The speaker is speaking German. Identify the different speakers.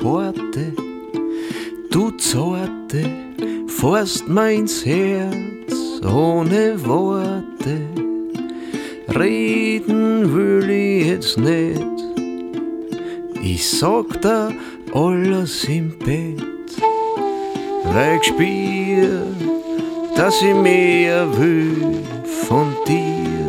Speaker 1: Porte, du Zorte, forst meins Herz ohne Worte. Reden will ich jetzt nicht, ich sag da alles im Bett, weil ich spür, dass ich mehr will von dir.